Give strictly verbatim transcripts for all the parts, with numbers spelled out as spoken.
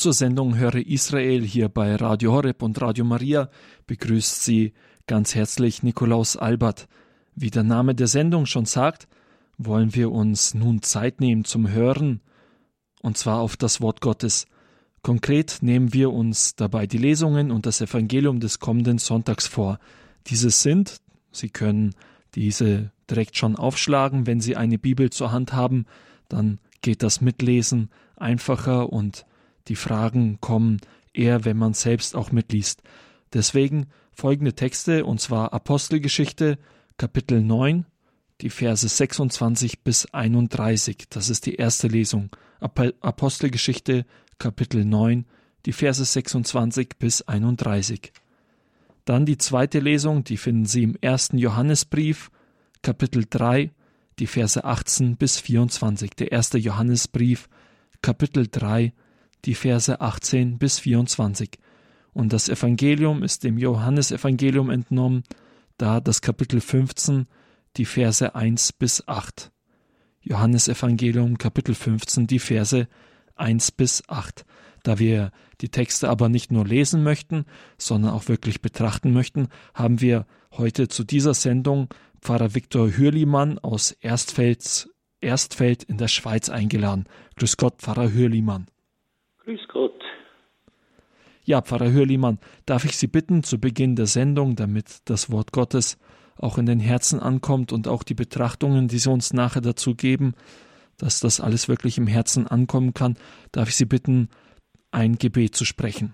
Zur Sendung Höre Israel hier bei Radio Horeb und Radio Maria begrüßt Sie ganz herzlich Nikolaus Albert. Wie der Name der Sendung schon sagt, wollen wir uns nun Zeit nehmen zum Hören, und zwar auf das Wort Gottes. Konkret nehmen wir uns dabei die Lesungen und das Evangelium des kommenden Sonntags vor. Diese sind, Sie können diese direkt schon aufschlagen, wenn Sie eine Bibel zur Hand haben, dann geht das Mitlesen einfacher und die Fragen kommen eher, wenn man selbst auch mitliest. Deswegen folgende Texte, und zwar Apostelgeschichte, Kapitel neun, die Verse sechsundzwanzig bis einunddreißig. Das ist die erste Lesung. Apostelgeschichte, Kapitel neun, die Verse sechsundzwanzig bis einunddreißig. Dann die zweite Lesung, die finden Sie im ersten Johannesbrief, Kapitel drei, die Verse achtzehn bis vierundzwanzig. Der erste Johannesbrief, Kapitel drei, die Verse achtzehn bis vierundzwanzig. Und das Evangelium ist dem Johannesevangelium entnommen, da das Kapitel fünfzehn, die Verse eins bis acht. Johannesevangelium, Kapitel fünfzehn, die Verse eins bis acht. Da wir die Texte aber nicht nur lesen möchten, sondern auch wirklich betrachten möchten, haben wir heute zu dieser Sendung Pfarrer Viktor Hürlimann aus Erstfeld, Erstfeld in der Schweiz eingeladen. Grüß Gott, Pfarrer Hürlimann. Grüß Gott. Ja, Pfarrer Hürlimann, darf ich Sie bitten, zu Beginn der Sendung, damit das Wort Gottes auch in den Herzen ankommt und auch die Betrachtungen, die Sie uns nachher dazu geben, dass das alles wirklich im Herzen ankommen kann, darf ich Sie bitten, ein Gebet zu sprechen.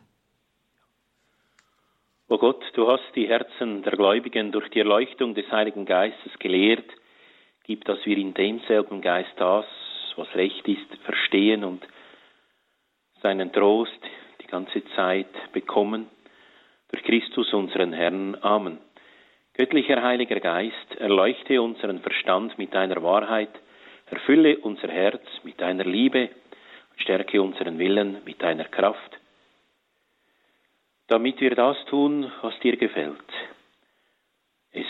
O Gott, du hast die Herzen der Gläubigen durch die Erleuchtung des Heiligen Geistes gelehrt. Gib, dass wir in demselben Geist das, was recht ist, verstehen und seinen Trost die ganze Zeit bekommen. Durch Christus, unseren Herrn. Amen. Göttlicher Heiliger Geist, erleuchte unseren Verstand mit deiner Wahrheit, erfülle unser Herz mit deiner Liebe und stärke unseren Willen mit deiner Kraft, damit wir das tun, was dir gefällt. Es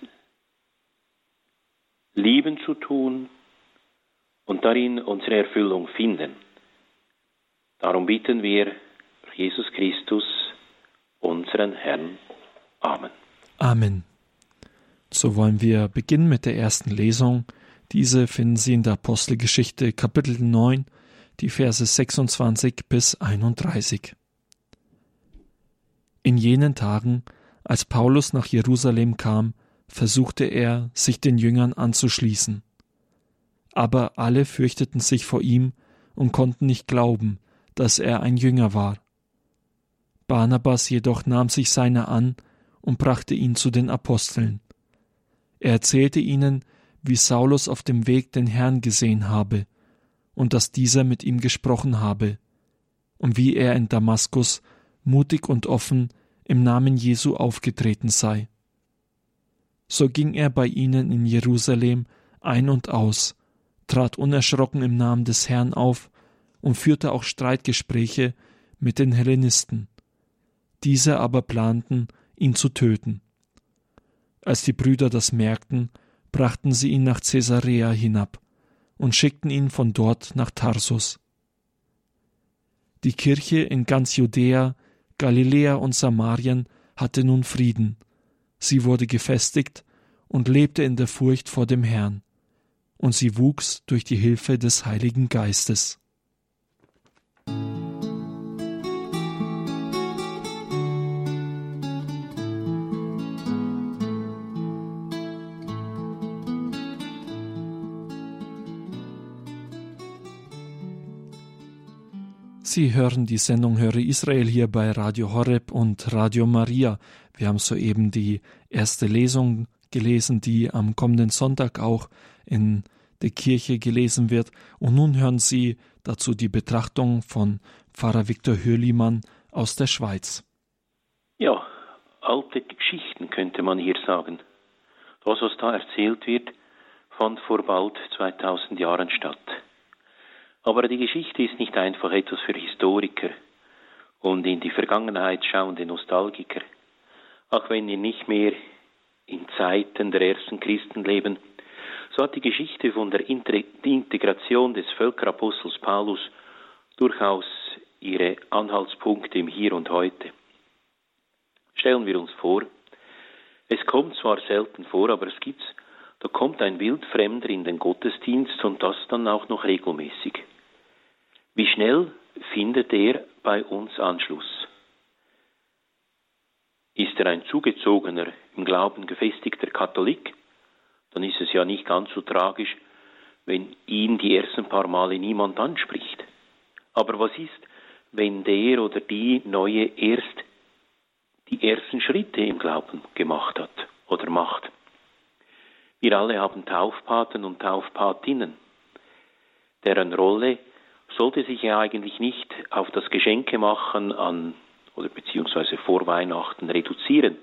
lieben zu tun und darin unsere Erfüllung finden. Darum bitten wir durch Jesus Christus, unseren Herrn. Amen. Amen. So wollen wir beginnen mit der ersten Lesung. Diese finden Sie in der Apostelgeschichte, Kapitel neun, die Verse sechsundzwanzig bis einunddreißig. In jenen Tagen, als Paulus nach Jerusalem kam, versuchte er, sich den Jüngern anzuschließen. Aber alle fürchteten sich vor ihm und konnten nicht glauben, dass er ein Jünger war. Barnabas jedoch nahm sich seiner an und brachte ihn zu den Aposteln. Er erzählte ihnen, wie Saulus auf dem Weg den Herrn gesehen habe und dass dieser mit ihm gesprochen habe und wie er in Damaskus mutig und offen im Namen Jesu aufgetreten sei. So ging er bei ihnen in Jerusalem ein und aus, trat unerschrocken im Namen des Herrn auf und führte auch Streitgespräche mit den Hellenisten. Diese aber planten, ihn zu töten. Als die Brüder das merkten, brachten sie ihn nach Caesarea hinab und schickten ihn von dort nach Tarsus. Die Kirche in ganz Judäa, Galiläa und Samarien hatte nun Frieden. Sie wurde gefestigt und lebte in der Furcht vor dem Herrn. Und sie wuchs durch die Hilfe des Heiligen Geistes. Sie hören die Sendung Höre Israel hier bei Radio Horeb und Radio Maria. Wir haben soeben die erste Lesung gelesen, die am kommenden Sonntag auch in der Kirche gelesen wird. Und nun hören Sie dazu die Betrachtung von Pfarrer Viktor Hürlimann aus der Schweiz. Ja, alte Geschichten könnte man hier sagen. Das, was da erzählt wird, fand vor bald zweitausend Jahren statt. Aber die Geschichte ist nicht einfach etwas für Historiker und in die Vergangenheit schauende Nostalgiker. Auch wenn wir nicht mehr in Zeiten der ersten Christen leben, so hat die Geschichte von der Integration des Völkerapostels Paulus durchaus ihre Anhaltspunkte im Hier und Heute. Stellen wir uns vor, es kommt zwar selten vor, aber es gibt's, da kommt ein Wildfremder in den Gottesdienst und das dann auch noch regelmäßig. Wie schnell findet er bei uns Anschluss? Ist er ein zugezogener, im Glauben gefestigter Katholik? Dann ist es ja nicht ganz so tragisch, wenn ihn die ersten paar Male niemand anspricht. Aber was ist, wenn der oder die Neue erst die ersten Schritte im Glauben gemacht hat oder macht? Wir alle haben Taufpaten und Taufpatinnen. Deren Rolle sollte sich ja eigentlich nicht auf das Geschenkemachen an oder beziehungsweise vor Weihnachten reduzieren.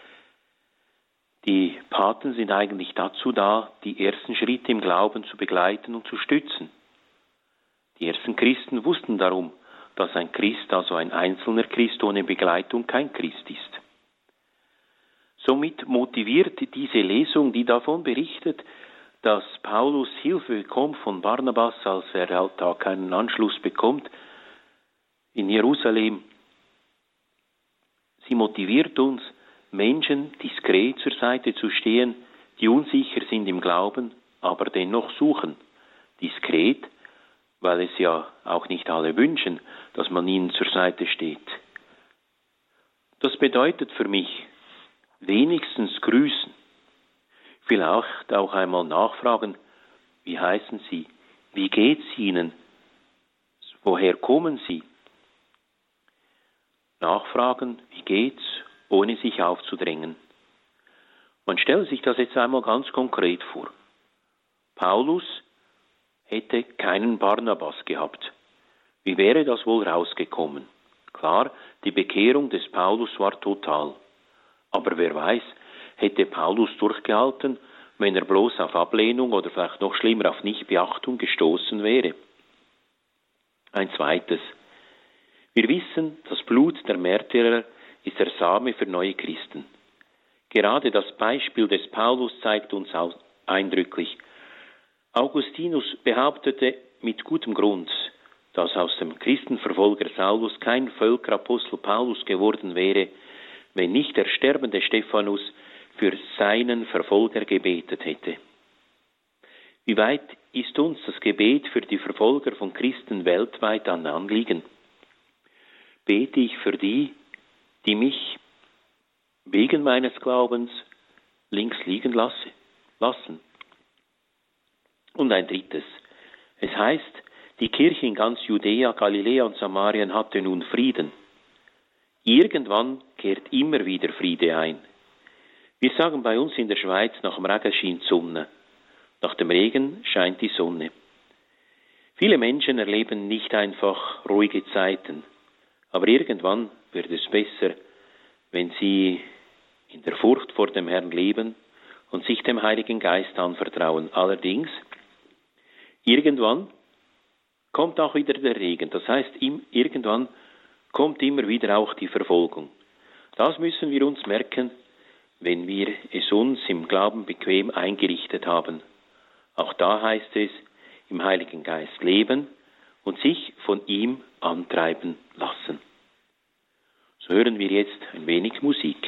Die Paten sind eigentlich dazu da, die ersten Schritte im Glauben zu begleiten und zu stützen. Die ersten Christen wussten darum, dass ein Christ, also ein einzelner Christ ohne Begleitung, kein Christ ist. Somit motiviert diese Lesung, die davon berichtet, dass Paulus Hilfe bekommt von Barnabas, als er halt da keinen Anschluss bekommt, in Jerusalem. Sie motiviert uns, Menschen diskret zur Seite zu stehen, die unsicher sind im Glauben, aber dennoch suchen. Diskret, weil es ja auch nicht alle wünschen, dass man ihnen zur Seite steht. Das bedeutet für mich, wenigstens grüßen. Vielleicht auch einmal nachfragen, wie heißen Sie? Wie geht's Ihnen? Woher kommen Sie? Nachfragen, wie geht's, ohne sich aufzudrängen. Man stellt sich das jetzt einmal ganz konkret vor. Paulus hätte keinen Barnabas gehabt. Wie wäre das wohl rausgekommen? Klar, die Bekehrung des Paulus war total. Aber wer weiß, hätte Paulus durchgehalten, wenn er bloß auf Ablehnung oder vielleicht noch schlimmer auf Nichtbeachtung gestoßen wäre. Ein zweites. Wir wissen, das Blut der Märtyrer ist der Same für neue Christen. Gerade das Beispiel des Paulus zeigt uns eindrücklich. Augustinus behauptete mit gutem Grund, dass aus dem Christenverfolger Saulus kein Völkerapostel Paulus geworden wäre, wenn nicht der sterbende Stephanus für seinen Verfolger gebetet hätte. Wie weit ist uns das Gebet für die Verfolger von Christen weltweit ein Anliegen? Bete ich für die, die mich wegen meines Glaubens links liegen lasse, lassen? Und ein drittes. Es heißt, die Kirche in ganz Judäa, Galiläa und Samarien hatte nun Frieden. Irgendwann kehrt immer wieder Friede ein. Wir sagen bei uns in der Schweiz, nach dem Regen scheint die Sonne. Nach dem Regen scheint die Sonne. Viele Menschen erleben nicht einfach ruhige Zeiten, aber irgendwann wird es besser, wenn sie in der Furcht vor dem Herrn leben und sich dem Heiligen Geist anvertrauen. Allerdings, irgendwann kommt auch wieder der Regen. Das heißt, irgendwann kommt immer wieder auch die Verfolgung. Das müssen wir uns merken, wenn wir es uns im Glauben bequem eingerichtet haben. Auch da heißt es, im Heiligen Geist leben und sich von ihm antreiben lassen. So hören wir jetzt ein wenig Musik.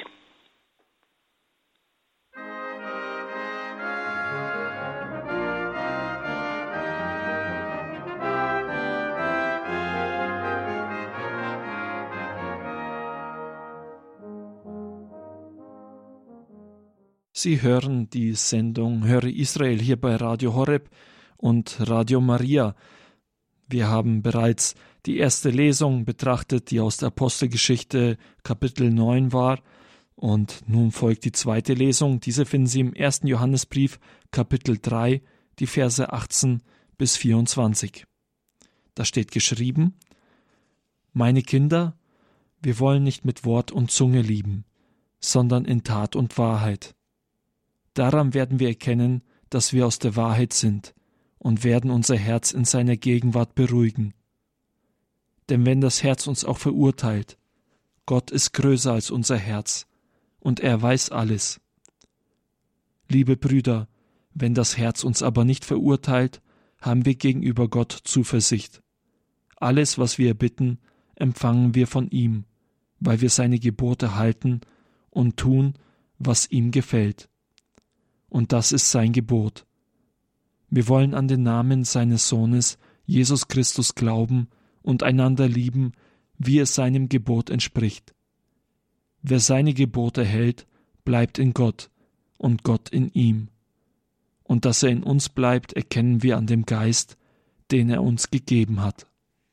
Sie hören die Sendung Höre Israel hier bei Radio Horeb und Radio Maria. Wir haben bereits die erste Lesung betrachtet, die aus der Apostelgeschichte Kapitel neun war. Und nun folgt die zweite Lesung. Diese finden Sie im ersten Johannesbrief Kapitel drei, die Verse achtzehn bis vierundzwanzig. Da steht geschrieben: Meine Kinder, wir wollen nicht mit Wort und Zunge lieben, sondern in Tat und Wahrheit. Daran werden wir erkennen, dass wir aus der Wahrheit sind und werden unser Herz in seiner Gegenwart beruhigen. Denn wenn das Herz uns auch verurteilt, Gott ist größer als unser Herz und er weiß alles. Liebe Brüder, wenn das Herz uns aber nicht verurteilt, haben wir gegenüber Gott Zuversicht. Alles, was wir bitten, empfangen wir von ihm, weil wir seine Gebote halten und tun, was ihm gefällt. Und das ist sein Gebot. Wir wollen an den Namen seines Sohnes, Jesus Christus, glauben und einander lieben, wie es seinem Gebot entspricht. Wer seine Gebote hält, bleibt in Gott und Gott in ihm. Und dass er in uns bleibt, erkennen wir an dem Geist, den er uns gegeben hat.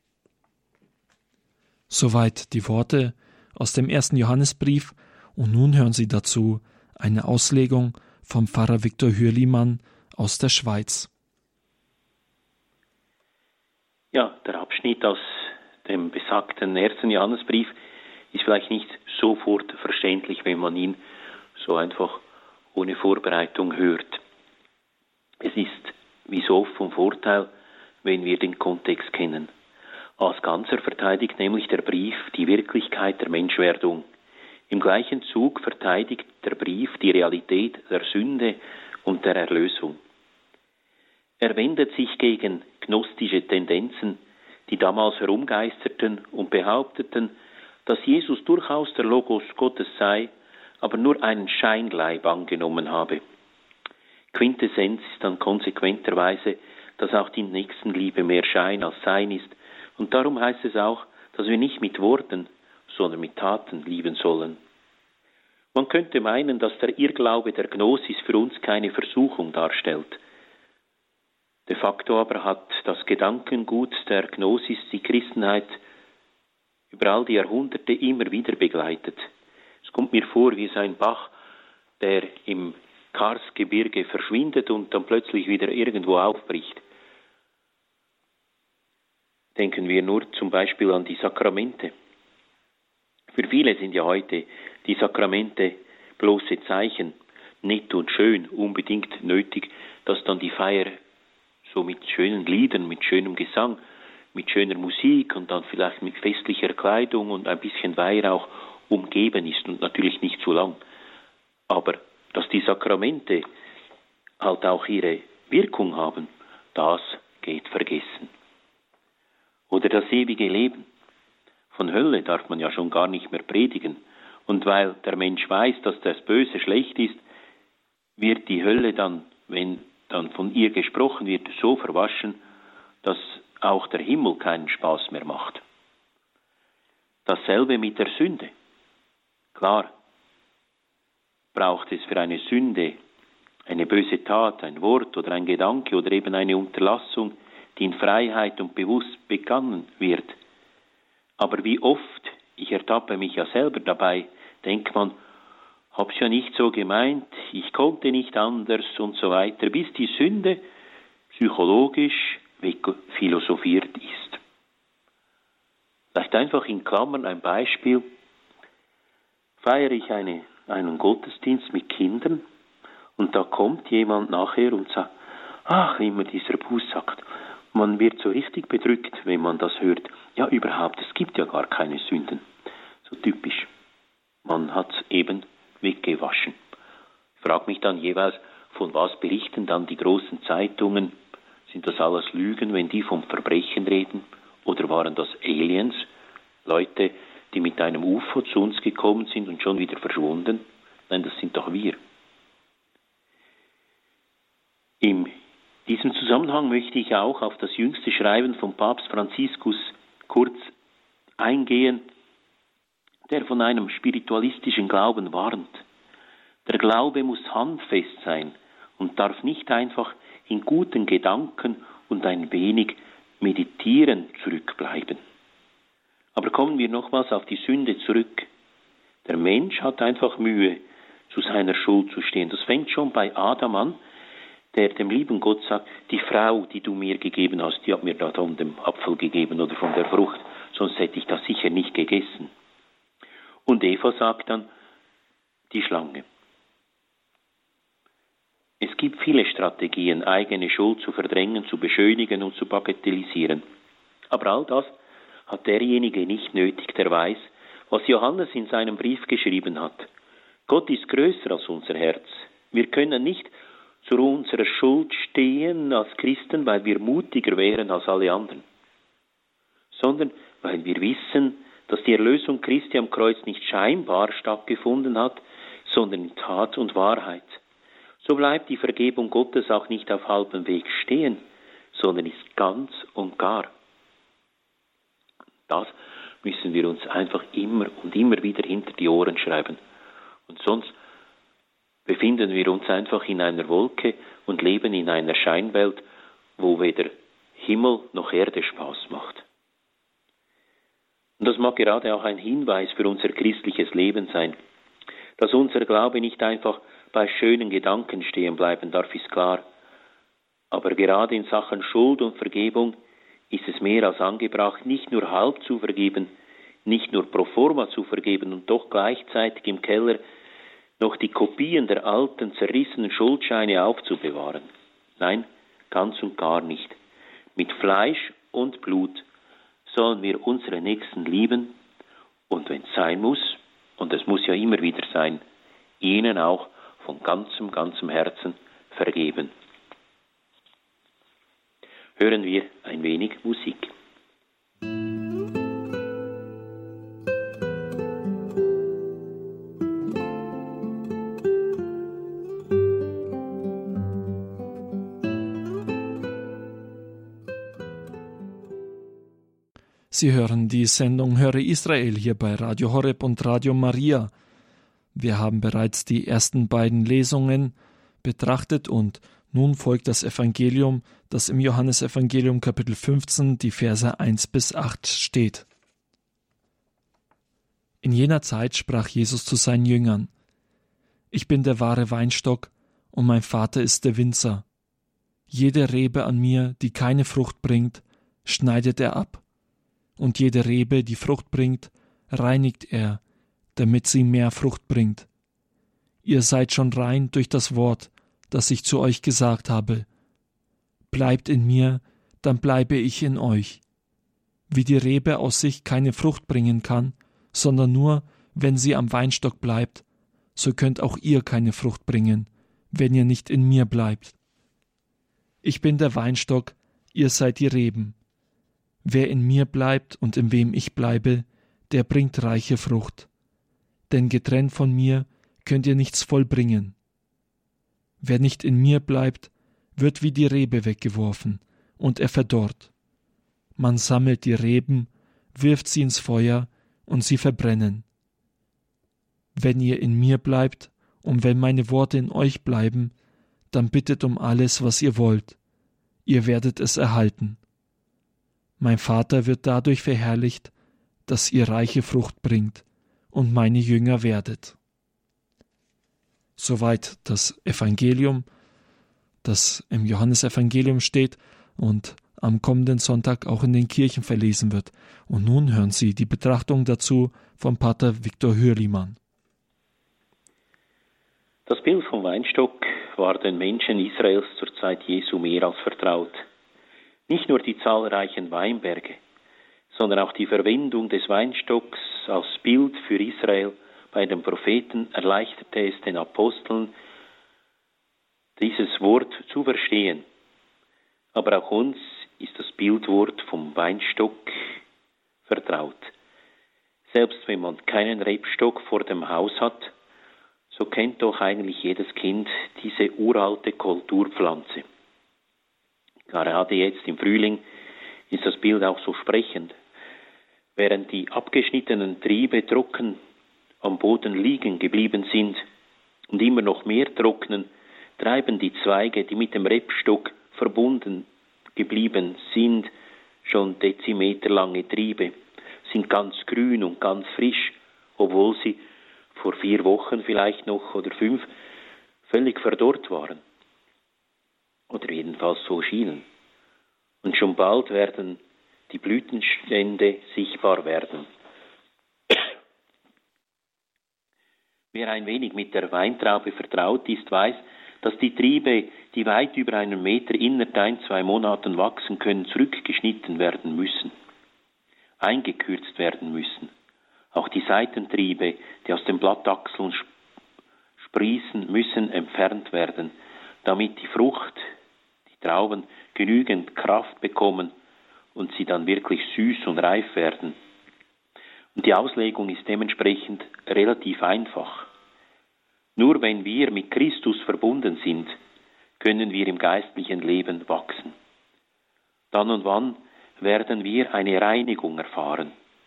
Soweit die Worte aus dem ersten Johannesbrief, und nun hören Sie dazu eine Auslegung vom Pfarrer Viktor Hürlimann aus der Schweiz. Ja, der Abschnitt aus dem besagten ersten Johannesbrief ist vielleicht nicht sofort verständlich, wenn man ihn so einfach ohne Vorbereitung hört. Es ist wie so oft vom Vorteil, wenn wir den Kontext kennen. Als Ganzer verteidigt nämlich der Brief die Wirklichkeit der Menschwerdung. Im gleichen Zug verteidigt der Brief die Realität der Sünde und der Erlösung. Er wendet sich gegen gnostische Tendenzen, die damals herumgeisterten und behaupteten, dass Jesus durchaus der Logos Gottes sei, aber nur einen Scheinleib angenommen habe. Quintessenz ist dann konsequenterweise, dass auch die Nächstenliebe mehr Schein als Sein ist, und darum heißt es auch, dass wir nicht mit Worten, sondern mit Taten lieben sollen. Man könnte meinen, dass der Irrglaube der Gnosis für uns keine Versuchung darstellt. De facto aber hat das Gedankengut der Gnosis die Christenheit über all die Jahrhunderte immer wieder begleitet. Es kommt mir vor wie so ein Bach, der im Karsgebirge verschwindet und dann plötzlich wieder irgendwo aufbricht. Denken wir nur zum Beispiel an die Sakramente. Für viele sind ja heute die Sakramente bloße Zeichen, nett und schön, unbedingt nötig, dass dann die Feier so mit schönen Liedern, mit schönem Gesang, mit schöner Musik und dann vielleicht mit festlicher Kleidung und ein bisschen Weihrauch umgeben ist und natürlich nicht zu lang. Aber dass die Sakramente halt auch ihre Wirkung haben, das geht vergessen. Oder das ewige Leben. Von Hölle darf man ja schon gar nicht mehr predigen. Und weil der Mensch weiß, dass das Böse schlecht ist, wird die Hölle dann, wenn dann von ihr gesprochen wird, so verwaschen, dass auch der Himmel keinen Spaß mehr macht. Dasselbe mit der Sünde. Klar, braucht es für eine Sünde eine böse Tat, ein Wort oder ein Gedanke oder eben eine Unterlassung, die in Freiheit und bewusst begangen wird. Aber wie oft, ich ertappe mich ja selber dabei, denkt man, hab's ja nicht so gemeint, ich konnte nicht anders und so weiter, bis die Sünde psychologisch wegphilosophiert ist. Vielleicht einfach in Klammern ein Beispiel. Feiere ich eine, einen Gottesdienst mit Kindern und da kommt jemand nachher und sagt, ach, immer dieser Bußakt. Man wird so richtig bedrückt, wenn man das hört. Ja, überhaupt, es gibt ja gar keine Sünden. So typisch. Man hat es eben weggewaschen. Ich frage mich dann jeweils, von was berichten dann die großen Zeitungen? Sind das alles Lügen, wenn die vom Verbrechen reden? Oder waren das Aliens? Leute, die mit einem U F O zu uns gekommen sind und schon wieder verschwunden? Nein, das sind doch wir. In diesem Zusammenhang möchte ich auch auf das jüngste Schreiben von Papst Franziskus kurz eingehen, der von einem spiritualistischen Glauben warnt. Der Glaube muss handfest sein und darf nicht einfach in guten Gedanken und ein wenig Meditieren zurückbleiben. Aber kommen wir nochmals auf die Sünde zurück. Der Mensch hat einfach Mühe, zu seiner Schuld zu stehen. Das fängt schon bei Adam an, der dem lieben Gott sagt, die Frau, die du mir gegeben hast, die hat mir da von dem Apfel gegeben oder von der Frucht, sonst hätte ich das sicher nicht gegessen. Und Eva sagt dann, die Schlange. Es gibt viele Strategien, eigene Schuld zu verdrängen, zu beschönigen und zu bagatellisieren. Aber all das hat derjenige nicht nötig, der weiß, was Johannes in seinem Brief geschrieben hat. Gott ist größer als unser Herz. Wir können nicht zu unserer Schuld stehen als Christen, weil wir mutiger wären als alle anderen, sondern weil wir wissen, dass die Erlösung Christi am Kreuz nicht scheinbar stattgefunden hat, sondern in Tat und Wahrheit. So bleibt die Vergebung Gottes auch nicht auf halbem Weg stehen, sondern ist ganz und gar. Das müssen wir uns einfach immer und immer wieder hinter die Ohren schreiben. Und sonst befinden wir uns einfach in einer Wolke und leben in einer Scheinwelt, wo weder Himmel noch Erde Spaß macht. Und das mag gerade auch ein Hinweis für unser christliches Leben sein. Dass unser Glaube nicht einfach bei schönen Gedanken stehen bleiben darf, ist klar. Aber gerade in Sachen Schuld und Vergebung ist es mehr als angebracht, nicht nur halb zu vergeben, nicht nur pro forma zu vergeben und doch gleichzeitig im Keller noch die Kopien der alten, zerrissenen Schuldscheine aufzubewahren. Nein, ganz und gar nicht. Mit Fleisch und Blut sollen wir unsere Nächsten lieben und wenn es sein muss, und es muss ja immer wieder sein, ihnen auch von ganzem, ganzem Herzen vergeben. Hören wir ein wenig Musik. Sie hören die Sendung Höre Israel hier bei Radio Horeb und Radio Maria. Wir haben bereits die ersten beiden Lesungen betrachtet und nun folgt das Evangelium, das im Johannesevangelium Kapitel fünfzehn, die Verse eins bis acht steht. In jener Zeit sprach Jesus zu seinen Jüngern: Ich bin der wahre Weinstock und mein Vater ist der Winzer. Jede Rebe an mir, die keine Frucht bringt, schneidet er ab. Und jede Rebe, die Frucht bringt, reinigt er, damit sie mehr Frucht bringt. Ihr seid schon rein durch das Wort, das ich zu euch gesagt habe. Bleibt in mir, dann bleibe ich in euch. Wie die Rebe aus sich keine Frucht bringen kann, sondern nur, wenn sie am Weinstock bleibt, so könnt auch ihr keine Frucht bringen, wenn ihr nicht in mir bleibt. Ich bin der Weinstock, ihr seid die Reben. Wer in mir bleibt und in wem ich bleibe, der bringt reiche Frucht. Denn getrennt von mir könnt ihr nichts vollbringen. Wer nicht in mir bleibt, wird wie die Rebe weggeworfen, und er verdorrt. Man sammelt die Reben, wirft sie ins Feuer, und sie verbrennen. Wenn ihr in mir bleibt, und wenn meine Worte in euch bleiben, dann bittet um alles, was ihr wollt. Ihr werdet es erhalten. Mein Vater wird dadurch verherrlicht, dass ihr reiche Frucht bringt und meine Jünger werdet. Soweit das Evangelium, das im Johannesevangelium steht und am kommenden Sonntag auch in den Kirchen verlesen wird. Und nun hören Sie die Betrachtung dazu von Pater Viktor Hürlimann. Das Bild vom Weinstock war den Menschen Israels zur Zeit Jesu mehr als vertraut. Nicht nur die zahlreichen Weinberge, sondern auch die Verwendung des Weinstocks als Bild für Israel bei den Propheten erleichterte es den Aposteln, dieses Wort zu verstehen. Aber auch uns ist das Bildwort vom Weinstock vertraut. Selbst wenn man keinen Rebstock vor dem Haus hat, so kennt doch eigentlich jedes Kind diese uralte Kulturpflanze. Gerade jetzt im Frühling ist das Bild auch so sprechend. Während die abgeschnittenen Triebe trocken am Boden liegen geblieben sind und immer noch mehr trocknen, treiben die Zweige, die mit dem Rebstock verbunden geblieben sind, schon dezimeterlange Triebe, sind ganz grün und ganz frisch, obwohl sie vor vier Wochen vielleicht noch oder fünf völlig verdorrt waren. Oder jedenfalls so schienen. Und schon bald werden die Blütenstände sichtbar werden. Wer ein wenig mit der Weintraube vertraut ist, weiß, dass die Triebe, die weit über einen Meter innerhalb ein, zwei Monaten wachsen können, zurückgeschnitten werden müssen, eingekürzt werden müssen. Auch die Seitentriebe, die aus den Blattachseln sprießen, müssen entfernt werden, damit die Frucht, die Trauben, genügend Kraft bekommen und sie dann wirklich süß und reif werden. Und die Auslegung ist dementsprechend relativ einfach. Nur wenn wir mit Christus verbunden sind, können wir im geistlichen Leben wachsen. Dann und wann werden wir eine Reinigung erfahren.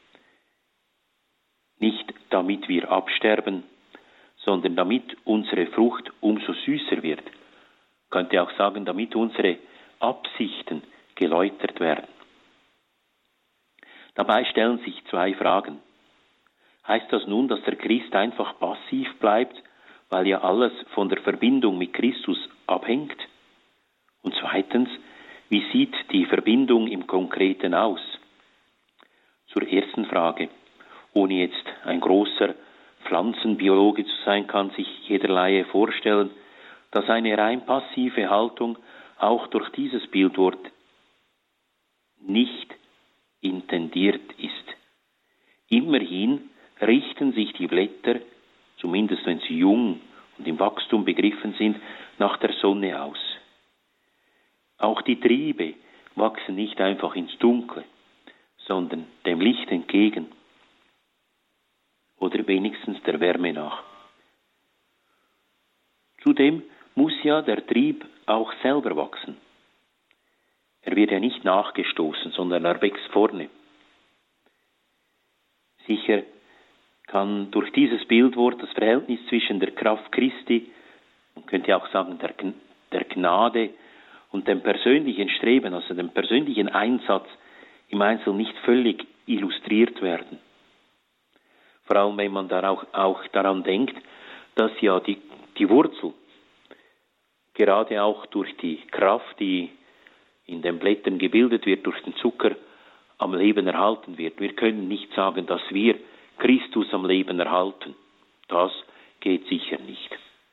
Nicht damit wir absterben, sondern damit unsere Frucht umso süßer wird. Ich könnte auch sagen, damit unsere Absichten geläutert werden. Dabei stellen sich zwei Fragen. Heißt das nun, dass der Christ einfach passiv bleibt, weil ja alles von der Verbindung mit Christus abhängt? Und zweitens, wie sieht die Verbindung im Konkreten aus? Zur ersten Frage. Ohne jetzt ein großer Pflanzenbiologe zu sein, kann sich jeder Laie vorstellen, dass eine rein passive Haltung auch durch dieses Bildwort nicht intendiert ist. Immerhin richten sich die Blätter, zumindest wenn sie jung und im Wachstum begriffen sind, nach der Sonne aus. Auch die Triebe wachsen nicht einfach ins Dunkle, sondern dem Licht entgegen oder wenigstens der Wärme nach. Zudem muss ja der Trieb auch selber wachsen. Er wird ja nicht nachgestoßen, sondern er wächst vorne. Sicher kann durch dieses Bildwort das Verhältnis zwischen der Kraft Christi, man könnte auch sagen der, der Gnade und dem persönlichen Streben, also dem persönlichen Einsatz im Einzelnen nicht völlig illustriert werden. Vor allem, wenn man da auch, auch daran denkt, dass ja die, die Wurzel gerade auch durch die Kraft, die in den Blättern gebildet wird, durch den Zucker am Leben erhalten wird. Wir können nicht sagen, dass wir Christus am Leben erhalten. Das geht sicher nicht.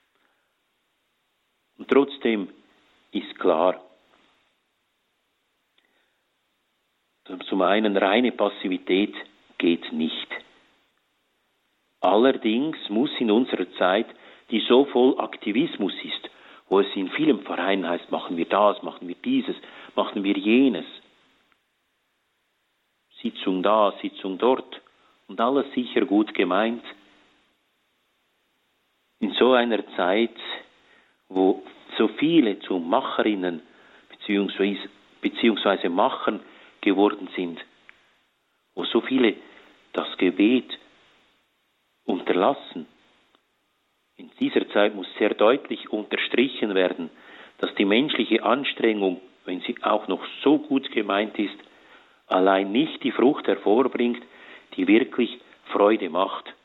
Und trotzdem ist klar, zum einen reine Passivität geht nicht. Allerdings muss in unserer Zeit, die so voll Aktivismus ist, wo es in vielen Vereinen heißt, machen wir das, machen wir dieses, machen wir jenes, Sitzung da, Sitzung dort und alles sicher gut gemeint. In so einer Zeit, wo so viele zu Macherinnen beziehungsweise, beziehungsweise Machern geworden sind, wo so viele das Gebet unterlassen. In dieser Zeit muss sehr deutlich unterstrichen werden, dass die menschliche Anstrengung, wenn sie auch noch so gut gemeint ist, allein nicht die Frucht hervorbringt, die wirklich Freude macht.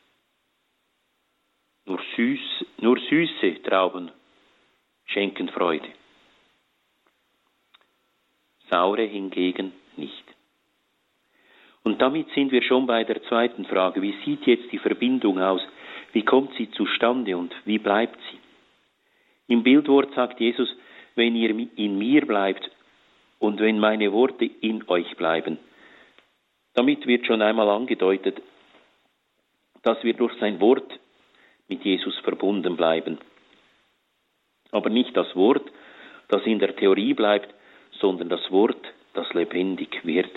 Nur, süß, nur süße Trauben schenken Freude. Saure hingegen nicht. Und damit sind wir schon bei der zweiten Frage. Wie sieht jetzt die Verbindung aus? Wie kommt sie zustande und wie bleibt sie? Im Bildwort sagt Jesus, wenn ihr in mir bleibt und wenn meine Worte in euch bleiben. Damit wird schon einmal angedeutet, dass wir durch sein Wort mit Jesus verbunden bleiben. Aber nicht das Wort, das in der Theorie bleibt, sondern das Wort, das lebendig wird.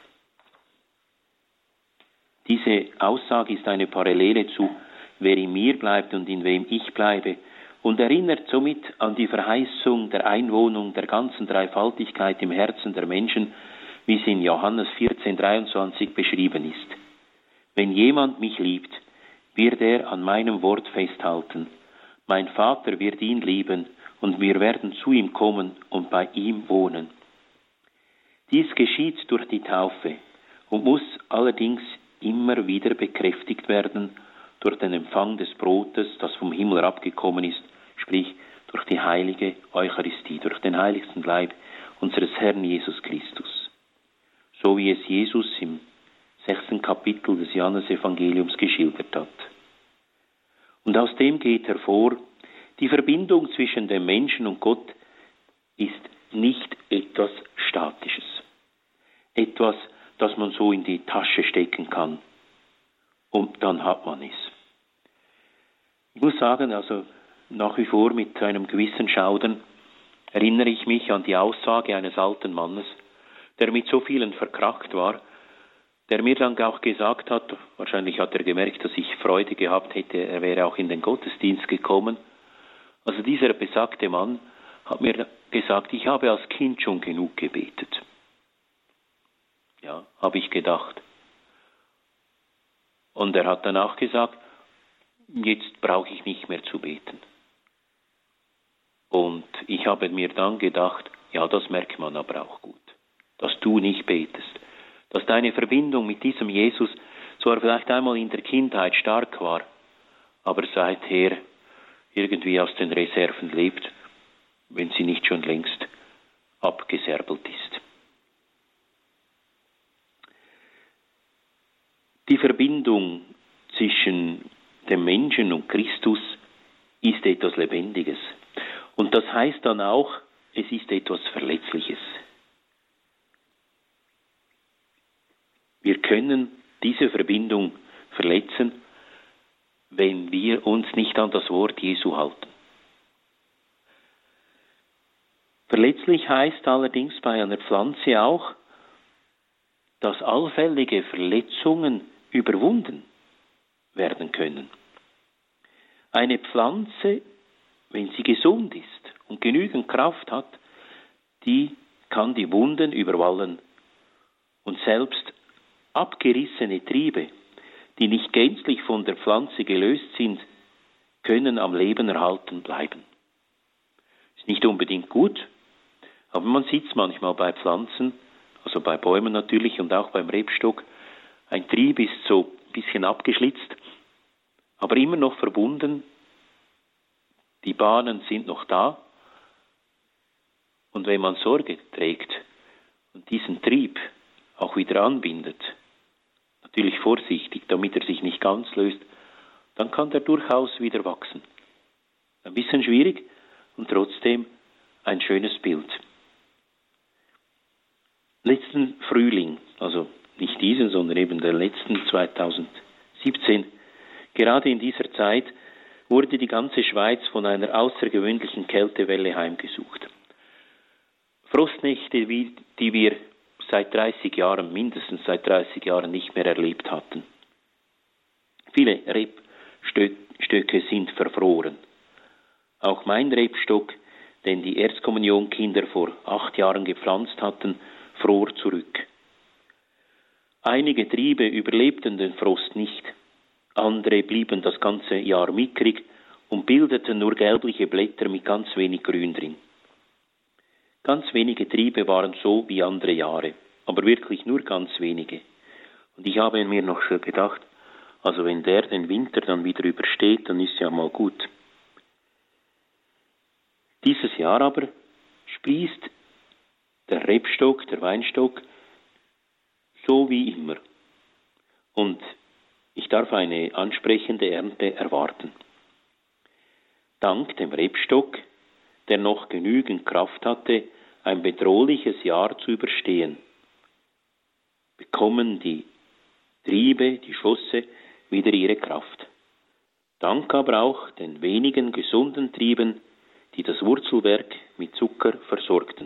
Diese Aussage ist eine Parallele zu, wer in mir bleibt und in wem ich bleibe, und erinnert somit an die Verheißung der Einwohnung der ganzen Dreifaltigkeit im Herzen der Menschen, wie sie in Johannes vierzehn dreiundzwanzig beschrieben ist. Wenn jemand mich liebt, wird er an meinem Wort festhalten. Mein Vater wird ihn lieben, und wir werden zu ihm kommen und bei ihm wohnen. Dies geschieht durch die Taufe und muss allerdings immer wieder bekräftigt werden durch den Empfang des Brotes, das vom Himmel abgekommen ist, sprich durch die heilige Eucharistie, durch den heiligsten Leib unseres Herrn Jesus Christus. So wie es Jesus im sechsten Kapitel des Johannesevangeliums geschildert hat. Und aus dem geht hervor, die Verbindung zwischen dem Menschen und Gott ist nicht etwas Statisches. Etwas, das man so in die Tasche stecken kann. Und dann hat man es. Ich muss sagen, also nach wie vor mit einem gewissen Schaudern erinnere ich mich an die Aussage eines alten Mannes, der mit so vielen verkrackt war, der mir dann auch gesagt hat, wahrscheinlich hat er gemerkt, dass ich Freude gehabt hätte, er wäre auch in den Gottesdienst gekommen. Also dieser besagte Mann hat mir gesagt, ich habe als Kind schon genug gebetet. Ja, habe ich gedacht. Und er hat danach gesagt, jetzt brauche ich nicht mehr zu beten. Und ich habe mir dann gedacht, ja, das merkt man aber auch gut, dass du nicht betest, dass deine Verbindung mit diesem Jesus zwar vielleicht einmal in der Kindheit stark war, aber seither irgendwie aus den Reserven lebt, wenn sie nicht schon längst abgeserbelt ist. Die Verbindung zwischen dem Menschen und Christus ist etwas Lebendiges. Und das heißt dann auch, es ist etwas Verletzliches. Wir können diese Verbindung verletzen, wenn wir uns nicht an das Wort Jesu halten. Verletzlich heißt allerdings bei einer Pflanze auch, dass allfällige Verletzungen überwunden werden können. Eine Pflanze, wenn sie gesund ist und genügend Kraft hat, die kann die Wunden überwallen. Und selbst abgerissene Triebe, die nicht gänzlich von der Pflanze gelöst sind, können am Leben erhalten bleiben. Ist nicht unbedingt gut, aber man sieht es manchmal bei Pflanzen, also bei Bäumen natürlich und auch beim Rebstock. Ein Trieb ist so ein bisschen abgeschlitzt, aber immer noch verbunden. Die Bahnen sind noch da. Und wenn man Sorge trägt und diesen Trieb auch wieder anbindet, natürlich vorsichtig, damit er sich nicht ganz löst, dann kann der durchaus wieder wachsen. Ein bisschen schwierig und trotzdem ein schönes Bild. Letzten Frühling, also nicht diesen, sondern eben den letzten zweitausendsiebzehn, gerade in dieser Zeit wurde die ganze Schweiz von einer außergewöhnlichen Kältewelle heimgesucht. Frostnächte, die wir seit dreißig Jahren, mindestens seit dreißig Jahren nicht mehr erlebt hatten. Viele Rebstöcke sind verfroren. Auch mein Rebstock, den die Erstkommunionkinder vor acht Jahren gepflanzt hatten, fror zurück. Einige Triebe überlebten den Frost nicht. Andere blieben das ganze Jahr mickrig und bildeten nur gelbliche Blätter mit ganz wenig Grün drin. Ganz wenige Triebe waren so wie andere Jahre, aber wirklich nur ganz wenige. Und ich habe mir noch so gedacht, also wenn der den Winter dann wieder übersteht, dann ist ja mal gut. Dieses Jahr aber sprießt der Rebstock, der Weinstock, so wie immer. Und ich darf eine ansprechende Ernte erwarten. Dank dem Rebstock, der noch genügend Kraft hatte, ein bedrohliches Jahr zu überstehen, bekommen die Triebe, die Schosse, wieder ihre Kraft. Dank aber auch den wenigen gesunden Trieben, die das Wurzelwerk mit Zucker versorgten.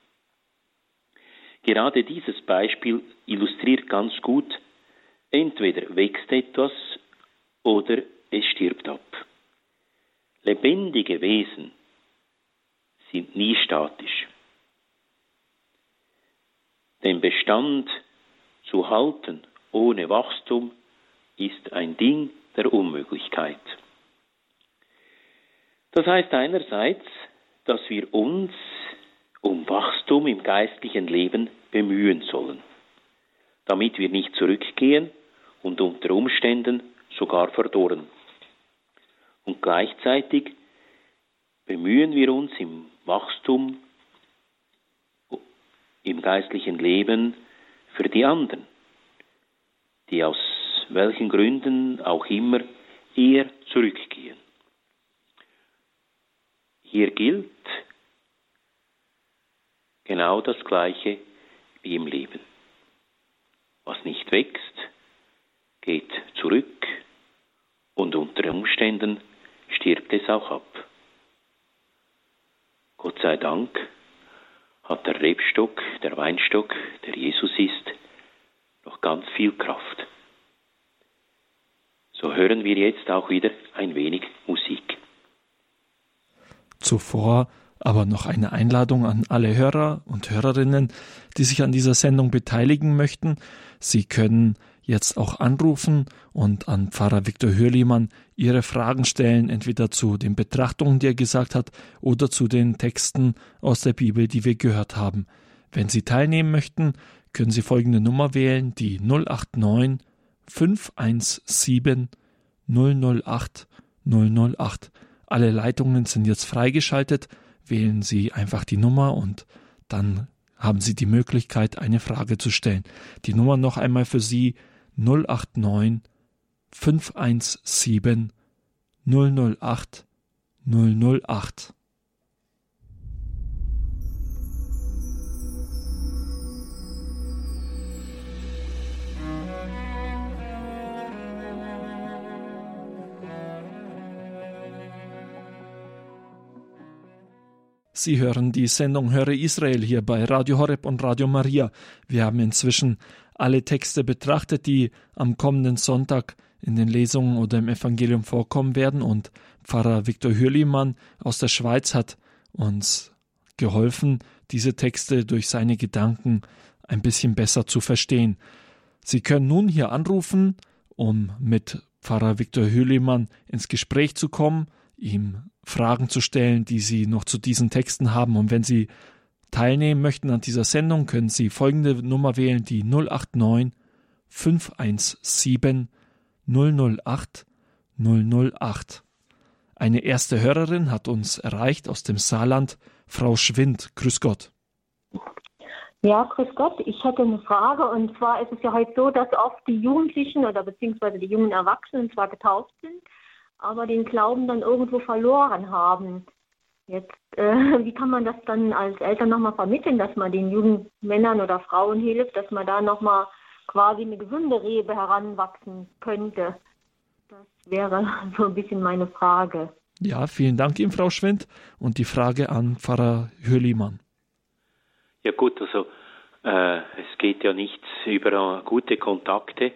Gerade dieses Beispiel illustriert ganz gut, entweder wächst etwas oder es stirbt ab. Lebendige Wesen sind nie statisch. Den Bestand zu halten ohne Wachstum ist ein Ding der Unmöglichkeit. Das heißt einerseits, dass wir uns um Wachstum im geistlichen Leben bemühen sollen, damit wir nicht zurückgehen und unter Umständen sogar verdorren. Und gleichzeitig bemühen wir uns im Wachstum, im geistlichen Leben für die anderen, die aus welchen Gründen auch immer eher zurückgehen. Hier gilt genau das Gleiche wie im Leben. Was nicht wächst, geht zurück und unter Umständen stirbt es auch ab. Gott sei Dank hat der Rebstock, der Weinstock, der Jesus ist, noch ganz viel Kraft. So hören wir jetzt auch wieder ein wenig Musik. Zuvor aber noch eine Einladung an alle Hörer und Hörerinnen, die sich an dieser Sendung beteiligen möchten. Sie können jetzt auch anrufen und an Pfarrer Viktor Hürlimann Ihre Fragen stellen, entweder zu den Betrachtungen, die er gesagt hat, oder zu den Texten aus der Bibel, die wir gehört haben. Wenn Sie teilnehmen möchten, können Sie folgende Nummer wählen, die null acht neun fünf eins sieben null null acht null null acht. Alle Leitungen sind jetzt freigeschaltet. Wählen Sie einfach die Nummer und dann haben Sie die Möglichkeit, eine Frage zu stellen. Die Nummer noch einmal für Sie null acht neun fünf eins sieben null null acht null null acht. Sie hören die Sendung Höre Israel hier bei Radio Horeb und Radio Maria. Wir haben inzwischen alle Texte betrachtet, die am kommenden Sonntag in den Lesungen oder im Evangelium vorkommen werden. Und Pfarrer Viktor Hürlimann aus der Schweiz hat uns geholfen, diese Texte durch seine Gedanken ein bisschen besser zu verstehen. Sie können nun hier anrufen, um mit Pfarrer Viktor Hürlimann ins Gespräch zu kommen, ihm Fragen zu stellen, die Sie noch zu diesen Texten haben. Und wenn Sie teilnehmen möchten an dieser Sendung, können Sie folgende Nummer wählen, die null acht neun fünf eins sieben null null acht null null acht. Eine erste Hörerin hat uns erreicht aus dem Saarland, Frau Schwind. Grüß Gott. Ja, grüß Gott. Ich hätte eine Frage, und zwar ist es ja heute so, dass oft die Jugendlichen oder beziehungsweise die jungen Erwachsenen zwar getauft sind, aber den Glauben dann irgendwo verloren haben. Jetzt, äh, wie kann man das dann als Eltern nochmal vermitteln, dass man den jungen Männern oder Frauen hilft, dass man da nochmal quasi eine gesunde Rebe heranwachsen könnte? Das wäre so ein bisschen meine Frage. Ja, vielen Dank Ihnen, Frau Schwind. Und die Frage an Pfarrer Hürlimann. Ja gut, also äh, es geht ja nicht über äh, gute Kontakte.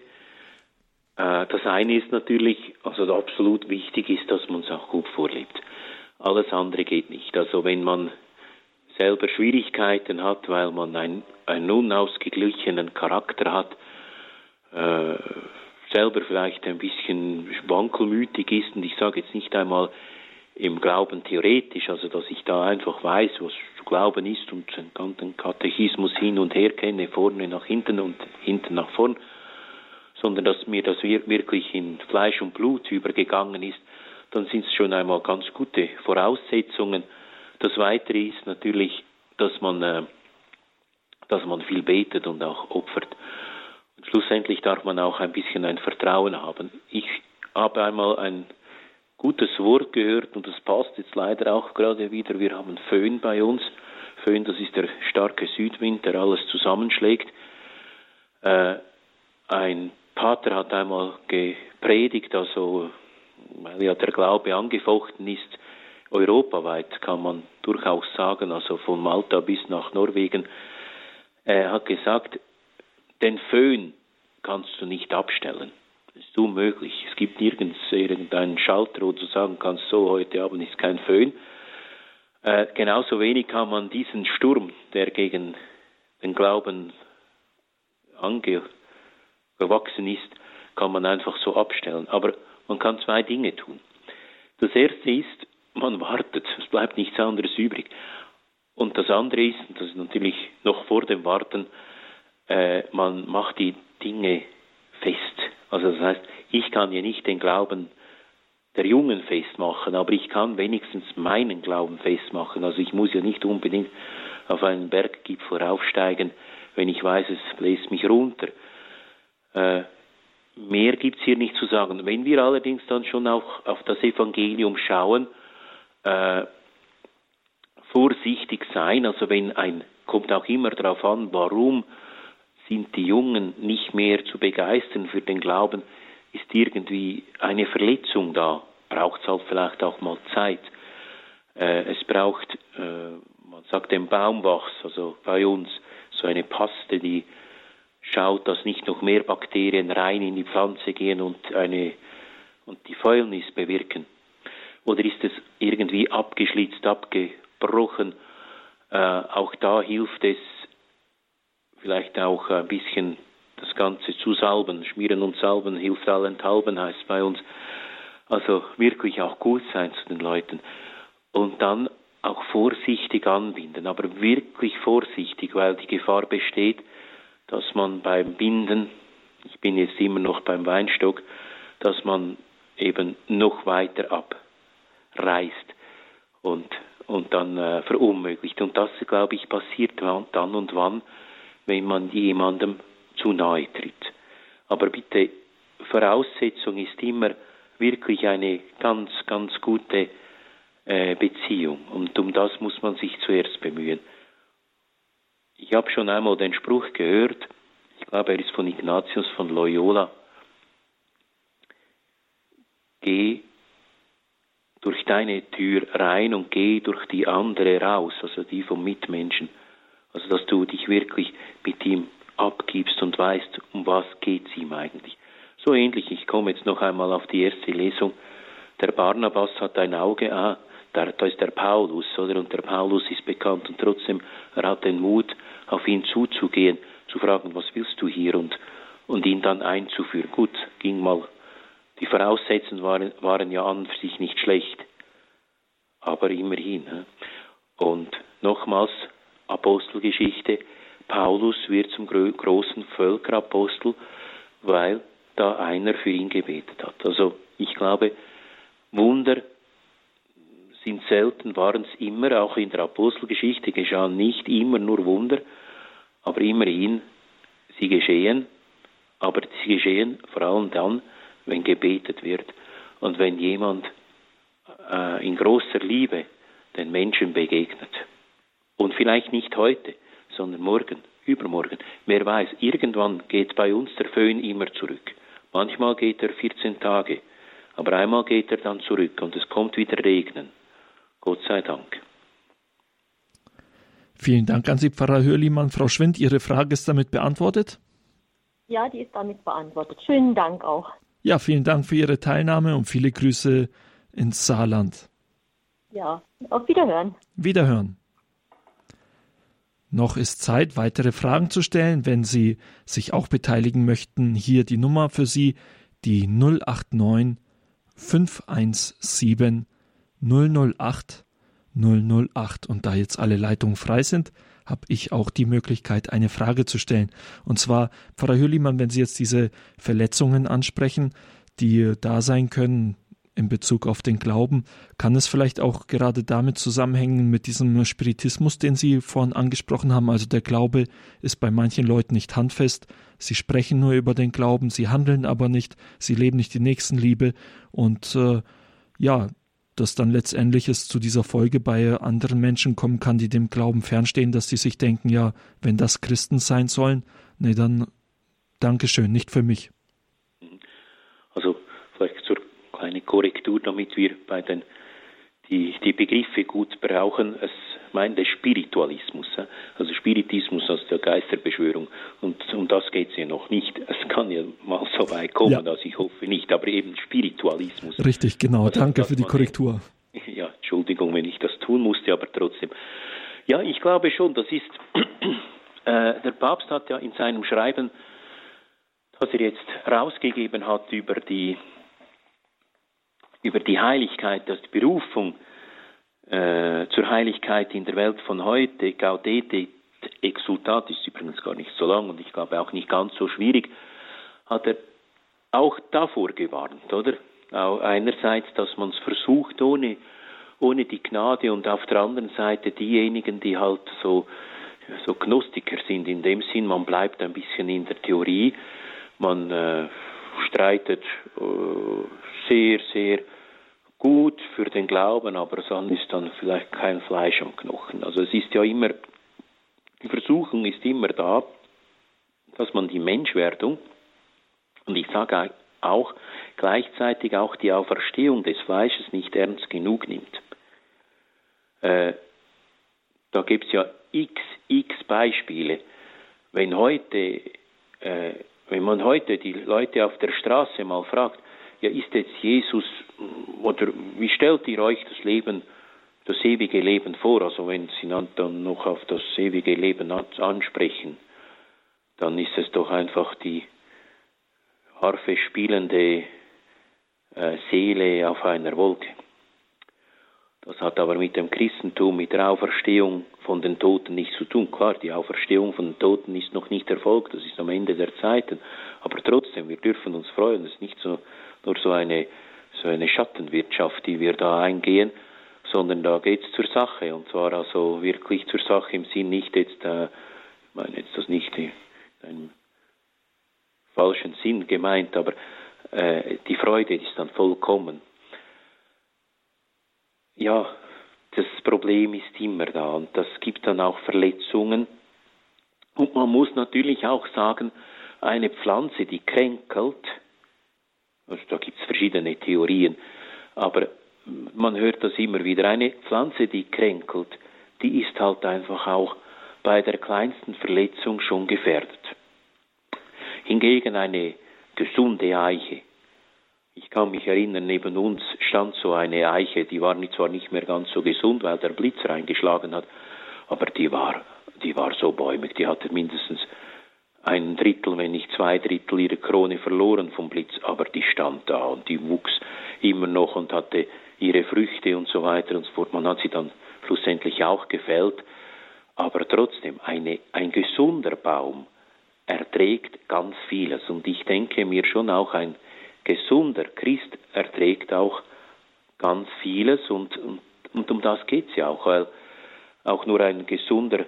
Das eine ist natürlich, also absolut wichtig ist, dass man es auch gut vorlebt. Alles andere geht nicht. Also wenn man selber Schwierigkeiten hat, weil man ein, einen unausgeglichenen Charakter hat, äh, selber vielleicht ein bisschen wankelmütig ist, und ich sage jetzt nicht einmal im Glauben theoretisch, also dass ich da einfach weiß, was Glauben ist und den ganzen Katechismus hin und her kenne, vorne nach hinten und hinten nach vorn, sondern dass mir das wirklich in Fleisch und Blut übergegangen ist, dann sind es schon einmal ganz gute Voraussetzungen. Das Weitere ist natürlich, dass man, äh, dass man viel betet und auch opfert. Und schlussendlich darf man auch ein bisschen ein Vertrauen haben. Ich habe einmal ein gutes Wort gehört, und das passt jetzt leider auch gerade wieder. Wir haben Föhn bei uns. Föhn, das ist der starke Südwind, der alles zusammenschlägt. Äh, ein Pater hat einmal gepredigt, also weil ja der Glaube angefochten ist, europaweit kann man durchaus sagen, also von Malta bis nach Norwegen. Er hat gesagt, den Föhn kannst du nicht abstellen. Das ist unmöglich. Es gibt nirgends irgendeinen Schalter, wo du sagen kannst, so, heute Abend ist kein Föhn. Äh, genauso wenig kann man diesen Sturm, der gegen den Glauben ange gewachsen ist, kann man einfach so abstellen. Aber man kann zwei Dinge tun. Das erste ist, man wartet. Es bleibt nichts anderes übrig. Und das andere ist, und das ist natürlich noch vor dem Warten, äh, man macht die Dinge fest. Also das heißt, ich kann ja nicht den Glauben der Jungen festmachen, aber ich kann wenigstens meinen Glauben festmachen. Also ich muss ja nicht unbedingt auf einen Berggipfel raufsteigen, wenn ich weiß, es bläst mich runter. Äh, mehr gibt es hier nicht zu sagen. Wenn wir allerdings dann schon auch auf das Evangelium schauen, äh, vorsichtig sein, also wenn ein, kommt auch immer darauf an, warum sind die Jungen nicht mehr zu begeistern für den Glauben, ist irgendwie eine Verletzung da, braucht es halt vielleicht auch mal Zeit. Äh, es braucht, äh, man sagt dem Baumwachs, also bei uns, so eine Paste, die schaut, dass nicht noch mehr Bakterien rein in die Pflanze gehen und eine und die Fäulnis bewirken? Oder ist es irgendwie abgeschlitzt, abgebrochen? Äh, auch da hilft es vielleicht auch ein bisschen das Ganze zu salben. Schmieren und salben hilft allenthalben, heißt bei uns. Also wirklich auch gut sein zu den Leuten. Und dann auch vorsichtig anbinden, aber wirklich vorsichtig, weil die Gefahr besteht, dass man beim Binden, ich bin jetzt immer noch beim Weinstock, dass man eben noch weiter abreißt und, und dann äh, verunmöglicht. Und das, glaube ich, passiert dann und wann, wenn man jemandem zu nahe tritt. Aber bitte, Voraussetzung ist immer wirklich eine ganz, ganz gute äh, Beziehung. Und um das muss man sich zuerst bemühen. Ich habe schon einmal den Spruch gehört, ich glaube, er ist von Ignatius von Loyola: Geh durch deine Tür rein und geh durch die andere raus, also die vom Mitmenschen. Also, dass du dich wirklich mit ihm abgibst und weißt, um was geht es ihm eigentlich. So ähnlich, ich komme jetzt noch einmal auf die erste Lesung. Der Barnabas hat ein Auge, ah, da, da ist der Paulus, oder? Und der Paulus ist bekannt und trotzdem, er hat den Mut, auf ihn zuzugehen, zu fragen, was willst du hier? Und, und ihn dann einzuführen. Gut, ging mal, die Voraussetzungen waren, waren ja an für sich nicht schlecht, aber immerhin. Und nochmals, Apostelgeschichte, Paulus wird zum großen Völkerapostel, weil da einer für ihn gebetet hat. Also ich glaube, Wunder sind selten, waren es immer, auch in der Apostelgeschichte geschahen nicht immer nur Wunder, aber immerhin, sie geschehen, aber sie geschehen vor allem dann, wenn gebetet wird und wenn jemand äh, in großer Liebe den Menschen begegnet. Und vielleicht nicht heute, sondern morgen, übermorgen. Wer weiß, irgendwann geht bei uns der Föhn immer zurück. Manchmal geht er vierzehn Tage, aber einmal geht er dann zurück und es kommt wieder Regnen. Gott sei Dank. Vielen Dank an Sie, Pfarrer Hürlimann. Frau Schwind, Ihre Frage ist damit beantwortet? Ja, die ist damit beantwortet. Schönen Dank auch. Ja, vielen Dank für Ihre Teilnahme und viele Grüße ins Saarland. Ja, auf Wiederhören. Wiederhören. Noch ist Zeit, weitere Fragen zu stellen. Wenn Sie sich auch beteiligen möchten, hier die Nummer für Sie, die null acht neun fünf eins sieben null null acht null null acht. Und da jetzt alle Leitungen frei sind, habe ich auch die Möglichkeit, eine Frage zu stellen. Und zwar, Pfarrer Hürlimann, wenn Sie jetzt diese Verletzungen ansprechen, die da sein können in Bezug auf den Glauben, kann es vielleicht auch gerade damit zusammenhängen mit diesem Spiritismus, den Sie vorhin angesprochen haben. Also der Glaube ist bei manchen Leuten nicht handfest. Sie sprechen nur über den Glauben, sie handeln aber nicht, sie leben nicht die Nächstenliebe und äh, ja, dass dann letztendlich es zu dieser Folge bei anderen Menschen kommen kann, die dem Glauben fernstehen, dass sie sich denken, ja, wenn das Christen sein sollen, nee, dann Dankeschön, nicht für mich. Also vielleicht zur kleine Korrektur, damit wir bei den die, die Begriffe gut brauchen. Es meint der Spiritualismus, also Spiritismus als der Geisterbeschwörung. Und um das geht es ja noch nicht. Es kann ja mal so weit kommen, ja. Also ich hoffe nicht, aber eben Spiritualismus. Richtig, genau. Also, danke für die man, Korrektur. Ja, Entschuldigung, wenn ich das tun musste, aber trotzdem. Ja, ich glaube schon, das ist, äh, der Papst hat ja in seinem Schreiben, das er jetzt rausgegeben hat über die über die Heiligkeit, dass die Berufung äh, zur Heiligkeit in der Welt von heute, Gaudete Exultat, ist übrigens gar nicht so lang und ich glaube auch nicht ganz so schwierig, hat er auch davor gewarnt, oder? Auch einerseits, dass man es versucht ohne, ohne die Gnade und auf der anderen Seite diejenigen, die halt so, so Gnostiker sind, in dem Sinn, man bleibt ein bisschen in der Theorie, man äh, streitet äh, sehr, sehr gut für den Glauben, aber dann ist dann vielleicht kein Fleisch am Knochen. Also es ist ja immer, die Versuchung ist immer da, dass man die Menschwerdung, und ich sage auch gleichzeitig auch die Auferstehung des Fleisches nicht ernst genug nimmt. Äh, Da gibt es ja x, x Beispiele. Wenn heute, äh, wenn man heute die Leute auf der Straße mal fragt, ja, ist jetzt Jesus, oder wie stellt ihr euch das Leben, das ewige Leben vor? Also wenn Sie dann noch auf das ewige Leben ansprechen, dann ist es doch einfach die Harfe spielende äh, Seele auf einer Wolke. Das hat aber mit dem Christentum, mit der Auferstehung von den Toten nichts zu tun. Klar, die Auferstehung von den Toten ist noch nicht erfolgt, das ist am Ende der Zeiten. Aber trotzdem, wir dürfen uns freuen, es ist nicht so, nur so eine, so eine Schattenwirtschaft, die wir da eingehen, sondern da geht es zur Sache. Und zwar also wirklich zur Sache im Sinn nicht jetzt, äh, ich meine jetzt das nicht in einem falschen Sinn gemeint, aber äh, die Freude ist dann vollkommen. Ja, das Problem ist immer da und das gibt dann auch Verletzungen. Und man muss natürlich auch sagen, eine Pflanze, die kränkelt, also da gibt es verschiedene Theorien, aber man hört das immer wieder, eine Pflanze, die kränkelt, die ist halt einfach auch bei der kleinsten Verletzung schon gefährdet. Hingegen eine gesunde Eiche, ich kann mich erinnern, neben uns stand so eine Eiche, die war zwar nicht mehr ganz so gesund, weil der Blitz reingeschlagen hat, aber die war, die war so bäumig, die hatte mindestens ein Drittel, wenn nicht zwei Drittel ihrer Krone verloren vom Blitz, aber die stand da und die wuchs immer noch und hatte ihre Früchte und so weiter und so fort. Man hat sie dann schlussendlich auch gefällt, aber trotzdem, eine, ein gesunder Baum erträgt ganz vieles und ich denke mir schon auch ein gesunder Christ erträgt auch ganz vieles und, und, und um das geht es ja auch, weil auch nur ein gesunder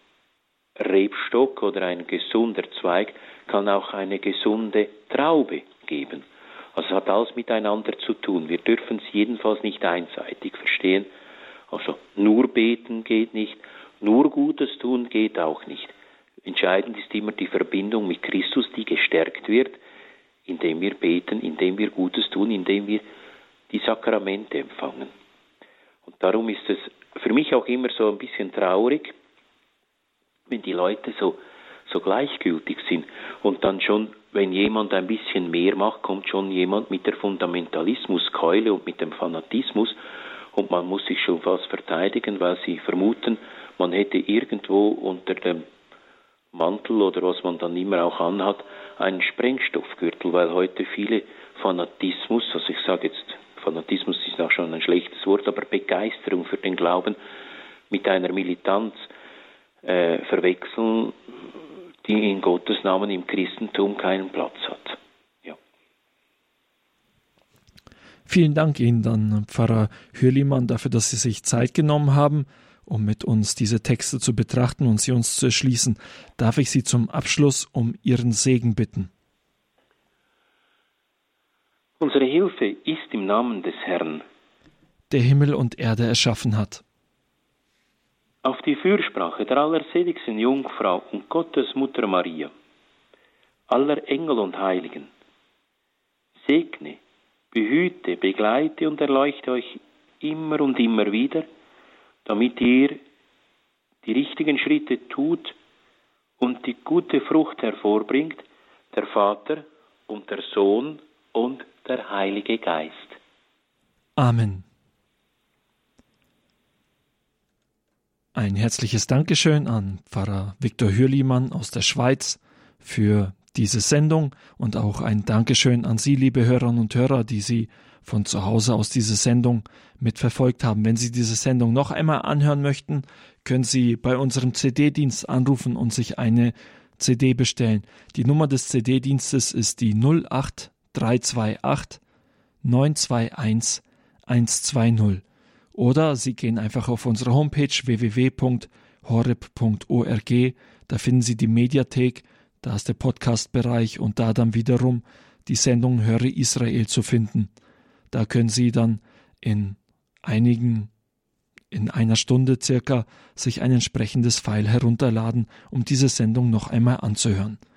Rebstock oder ein gesunder Zweig kann auch eine gesunde Traube geben. Also es hat alles miteinander zu tun. Wir dürfen es jedenfalls nicht einseitig verstehen. Also nur beten geht nicht, nur Gutes tun geht auch nicht. Entscheidend ist immer die Verbindung mit Christus, die gestärkt wird, indem wir beten, indem wir Gutes tun, indem wir die Sakramente empfangen. Und darum ist es für mich auch immer so ein bisschen traurig, wenn die Leute so, so gleichgültig sind und dann schon, wenn jemand ein bisschen mehr macht, kommt schon jemand mit der Fundamentalismuskeule und mit dem Fanatismus und man muss sich schon fast verteidigen, weil sie vermuten, man hätte irgendwo unter dem Mantel oder was man dann immer auch anhat, einen Sprengstoffgürtel, weil heute viele Fanatismus, also ich sage jetzt, Fanatismus ist auch schon ein schlechtes Wort, aber Begeisterung für den Glauben mit einer Militanz äh, verwechseln, die in Gottes Namen im Christentum keinen Platz hat. Ja. Vielen Dank Ihnen dann, Pfarrer Hürlimann, dafür, dass Sie sich Zeit genommen haben, um mit uns diese Texte zu betrachten und sie uns zu erschließen. Darf ich Sie zum Abschluss um Ihren Segen bitten? Unsere Hilfe ist im Namen des Herrn, der Himmel und Erde erschaffen hat. Auf die Fürsprache der allerseligsten Jungfrau und Gottes Mutter Maria, aller Engel und Heiligen, segne, behüte, begleite und erleuchte euch immer und immer wieder, damit ihr die richtigen Schritte tut und die gute Frucht hervorbringt, der Vater und der Sohn und der Heilige Geist. Amen. Ein herzliches Dankeschön an Pfarrer Viktor Hürlimann aus der Schweiz für diese Sendung und auch ein Dankeschön an Sie, liebe Hörerinnen und Hörer, die Sie von zu Hause aus diese Sendung mitverfolgt haben. Wenn Sie diese Sendung noch einmal anhören möchten, können Sie bei unserem C D-Dienst anrufen und sich eine C D bestellen. Die Nummer des C D-Dienstes ist die null acht drei zwei acht neun zwei eins eins zwei null. Oder Sie gehen einfach auf unsere Homepage w w w punkt horeb punkt org. Da finden Sie die Mediathek, da ist der Podcast-Bereich und da dann wiederum die Sendung Höre Israel zu finden. Da können Sie dann in einigen, in einer Stunde circa, sich ein entsprechendes File herunterladen, um diese Sendung noch einmal anzuhören.